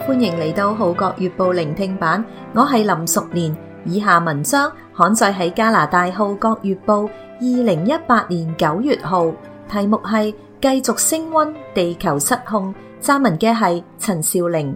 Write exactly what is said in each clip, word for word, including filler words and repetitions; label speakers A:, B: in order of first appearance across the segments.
A: 歡迎嚟到《號角月報》聆聽版，我係林淑蓮。以下文章刊載喺加拿大《號角月報》二零一八年九月號，題目係繼續升溫，地球失控。撰文嘅係陳少玲。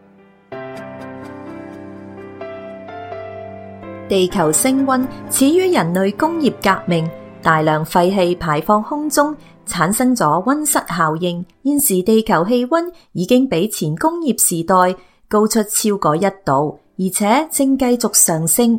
A: 地球升溫始於人類工業革命，大量廢氣排放空中，產生咗溫室效應。現時地球氣溫已經比前工業時代高出超過一度，而且正繼續上升。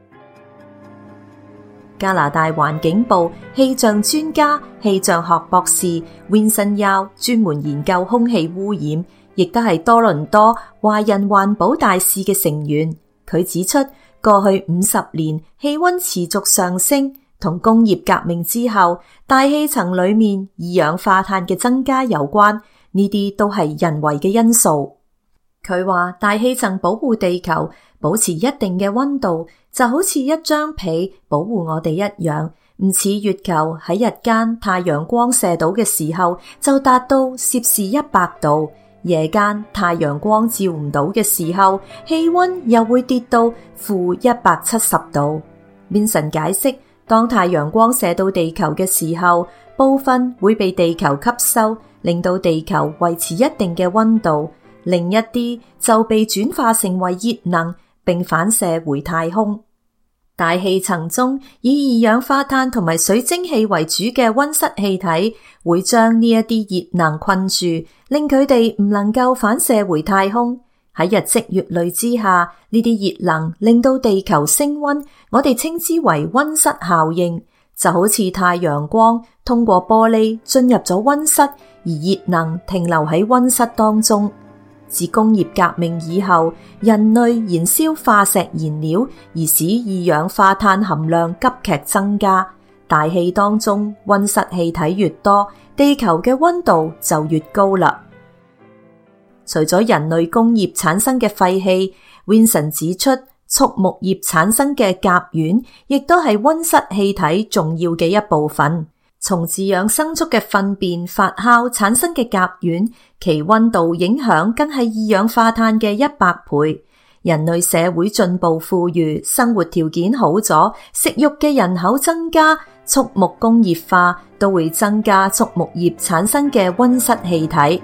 A: 加拿大環境部氣象專家、氣象學博士 Vincent Yao 專門研究空氣污染，亦都係多倫多華人環保大使嘅成員。佢指出，過去五十年氣溫持續上升，同工業革命之後大氣層裏面二氧化碳嘅增加有關，呢啲都係人為嘅因素。佢話大氣層保護地球，保持一定嘅溫度，就好似一張被保護我哋一樣，唔似月球喺日間太陽光射到嘅時候就達到攝氏一百度，夜間太陽光照唔到嘅時候，氣溫又會跌到負一百七十度。Vincent解釋，當太陽光射到地球嘅時候，部分會被地球吸收，令到地球維持一定嘅溫度，另一啲就被轉化成為熱能，並反射回太空。大氣層中以二氧化碳同埋水蒸氣為主嘅溫室氣體，會將呢一啲熱能困住，令佢哋唔能夠反射回太空。喺日積月累之下，呢啲熱能令到地球升溫，我哋稱之為溫室效應。就好似太陽光通過玻璃進入咗溫室，而熱能停留喺溫室當中。自工業革命以後，人類燃燒化石燃料，而使二氧化碳含量急劇增加。大氣當中溫室氣體越多，地球嘅溫度就越高啦。除咗人類工業產生嘅廢氣， Vincent 指出，畜牧業產生嘅甲烷亦都係溫室氣體重要嘅一部分。從飼養牲畜嘅糞便發酵產生嘅甲烷，其溫度影響更係二氧化碳嘅一百倍。人類社會進步富裕，生活條件好咗，食肉嘅人口增加，畜牧工業化都會增加畜牧業產生嘅溫室氣體。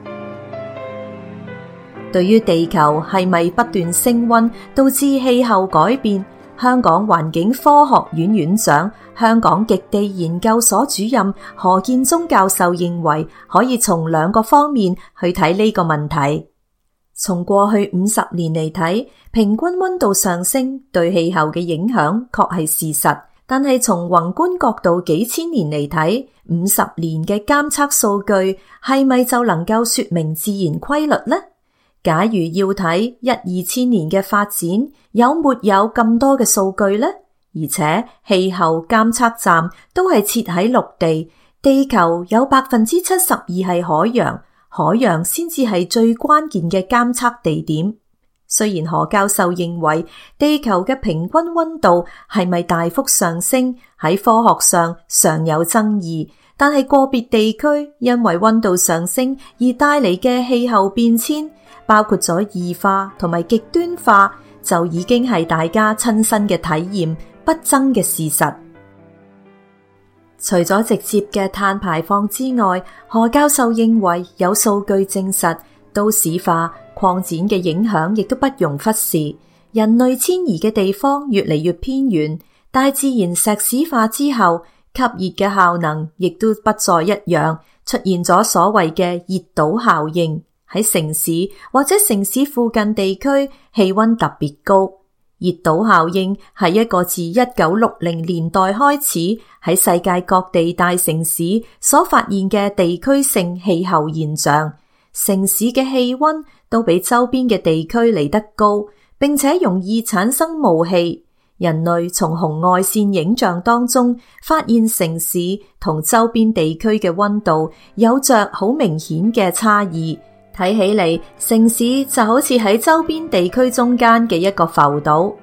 A: 對於地球係咪不斷升溫導致氣候改變，香港環境科學院院長、香港極地研究所主任何建宗教授認為，可以從兩個方面去睇呢個問題。從過去五十年嚟睇，平均溫度上升對氣候嘅影響確係事實，但係從宏觀角度幾千年嚟睇，五十年嘅監測數據係咪就能夠說明自然規律呢？假如要睇一二千年嘅發展，有沒有咁多嘅數據呢？而且氣候監測站都係設喺陸地，地球有百分之七十二係海洋，海洋先至係最關鍵嘅監測地點。雖然何教授認為地球嘅平均溫度係咪大幅上升，喺科學上尚有爭議，但係個別地區因為溫度上升而帶嚟嘅氣候變遷，包括咗異化同埋極端化，就已經係大家親身嘅體驗，不爭嘅事實。除咗直接嘅碳排放之外，何教授認為有數據證實都市化擴展嘅影響亦都不容忽視。人類遷移嘅地方越嚟越偏遠，大自然石屎化之後，吸熱嘅效能亦都不再一樣，出現咗所謂嘅熱島效應。喺城市或者城市附近地區氣溫特別高。熱島效應係一個自一九六零年代開始喺世界各地大城市所發現嘅地區性氣候現象。城市嘅氣溫都比周邊嘅地區嚟得高，並且容易產生霧氣。人類從紅外線影像當中發現城市同周邊地區嘅溫度有着好明顯嘅差異。睇起嚟，城市就好似喺周邊地區中間嘅一個浮島。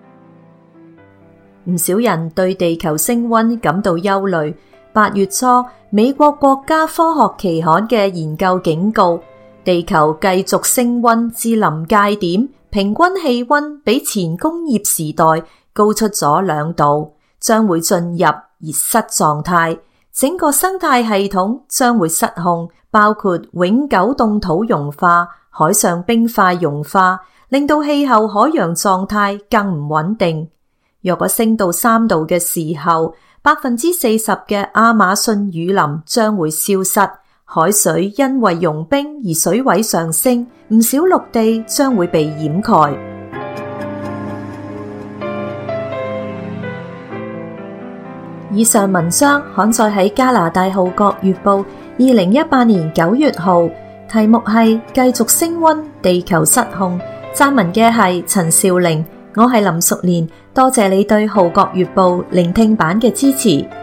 A: 唔少人對地球升溫感到憂慮。八月初，美國國家科學期刊嘅研究警告， 地球繼續升溫至臨界點，平均氣溫比前工業時代高出咗兩度，將會進入熱失狀態，整個生態系統將會失控，包括永久凍土融化、海上冰塊融化，令到氣候海洋狀態更唔穩定。若果升到三度嘅時候，百分之四十嘅亞馬遜雨林將會消失，海水因為融冰而水位上升，唔少陸地將會被掩蓋。以上文章刊載喺加拿大《號角月報》二零一八年九月號，題目係繼續升溫，地球失控。撰文嘅係陳兆玲，我係林淑蓮，多謝你對《號角月報》聆聽版嘅支持。